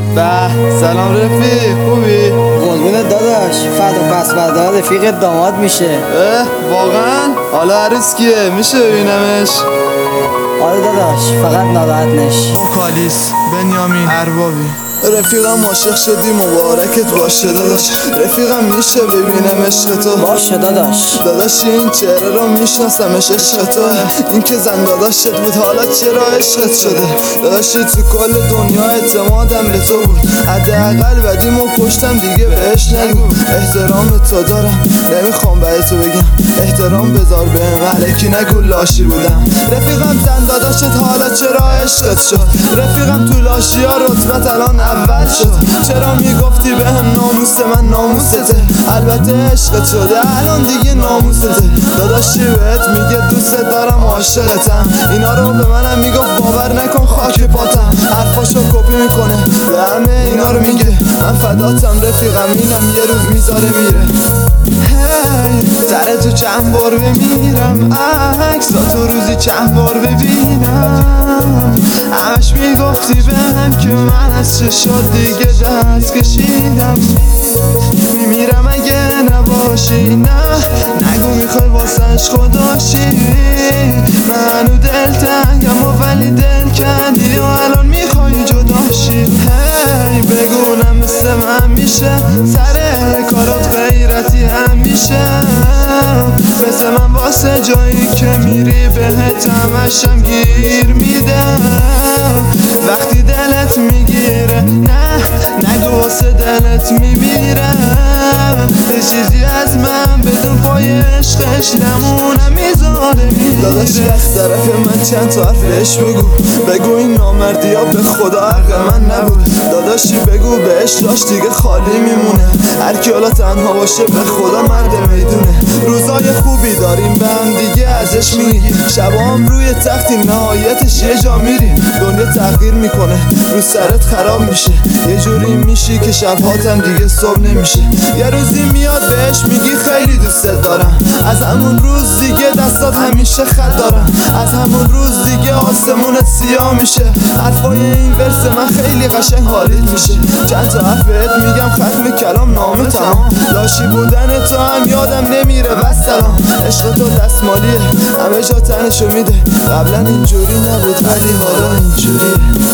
سلام رفیق، خوبی؟ قربونت داداش، فردا پس فردا رفیقت داماد میشه. واقعا؟ حالا عروس کیه؟ میشه ببینمش؟ آره داداش، فقط ناراحت نش. کالیس بنیامین اربابی. رفیقم عاشق شدی مبارکت باشه داداش. رفیقم میشه ببینم عشق تو؟ باشه داداش. داداش این چهره رو میشناسمش عشق تو. این که زن داداشت بود حالا چرا عشقت شده؟ داداشی تو کل دنیا اعتمادم به تو بود. حداقل بدیمو پشتم دیگه بهش نگو. احترام تو دارم نمیخوام به تو بگم. احترام بذار بهم الکی نگو لاشی بودم. رفیقم زن داداشت حالا چرا عشقت شد؟ رفیقم تو لاشیا رتبت الان اول شد. چرا میگفتی بهم ناموس من ناموسته؟ البته عشقت شده الان دیگه ناموسته. داداشی بهت میگه دوست دارم عاشقتم. اینا رو به منم میگفت باور نکن خاک پاتم. حرفاشو کپی میکنه به همه اینا رو میگه. من فداتم رفیقم اینم یه روز میذاره میره. سر تو چند بار بمیرم عکساتو روزی چند بار ببینم. همش میگفتی بهم که من از چشات دیگه دست کشیدم. میمیرم اگه نباشی نه نگو میخوای واسش خداشی. منو دلتنگم و ولی دل کندی و الان میخوای جداشی. هی بگونم مثل من میشه سر کارات غیرتی هم میشه. مثل من واسه جایی که میری بهت همشم گیر میده. وقتی دلت میگیره نه نگو واسه دلت میمیره. یه چیزی از من بدون پای عشقش نمونه میذاره میره. داداش از طرف من چند تا حرفش بگو این نامردی ها به خدا حق من نبود. داداشی بگو بهش داشت دیگه خالی میمونه. هرکی حالا تنها باشه به خدا مرد میدونه. روزای خوبی داریم به هم دیگه ازش میگی. شبام روی تختی نهایتش یه جا میریم. دنیا تغییر میکنه رو سرت خراب میشه. یه جوری میشی که شبهاتم دیگه صبح نمیشه. یه روزی میاد بهش میگی خیلی دوستت دارم. از همون روز دیگه دستات همیشه خط دارم. از همون روز دیگه آسمونت سیاه میشه. حرفای این ورس من خیلی قشنگ حالیت میشه. چند تا حرف بهت میگم ختم کلام نامه تمام. لاشی بودن تو هم یادم نمیره والسلام. عشق تو دستمالیه همه جا تنشو میده. قبلا اینجوری نبود ولی حالا اینجوریه.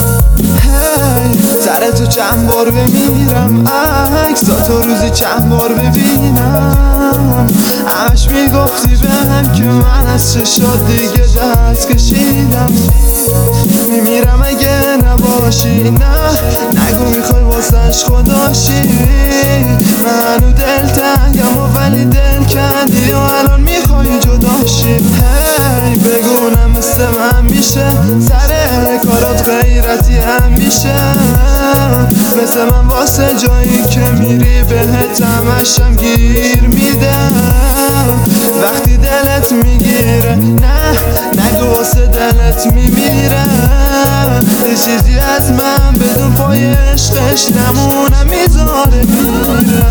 سر تو چند بار بمیرم عکساتو روزی چند بار ببینم. همش میگفتی بهم که من از چشات دیگه دست کشیدم. میمیرم اگه نباشی نه نگو میخوای واسش خداشی. منو دلتنگم و ولی دل کندی و الان میخوای جداشی. هی بگونم مثل من میشه سر کارات غیرتی هم میشه. مثل من واسه جایی که میری بهت همشم گیر میده. وقتی دلت میگیره نه نگو واسه دلت میمیره. یه چیزی از من بدون پای عشقش نمونه میذاره میره.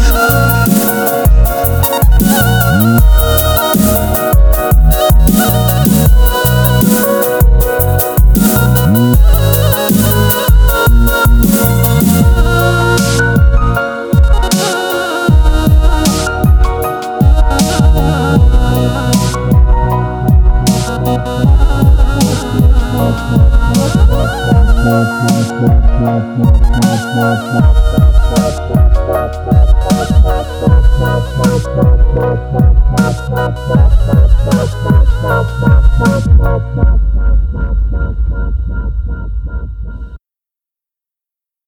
Bye.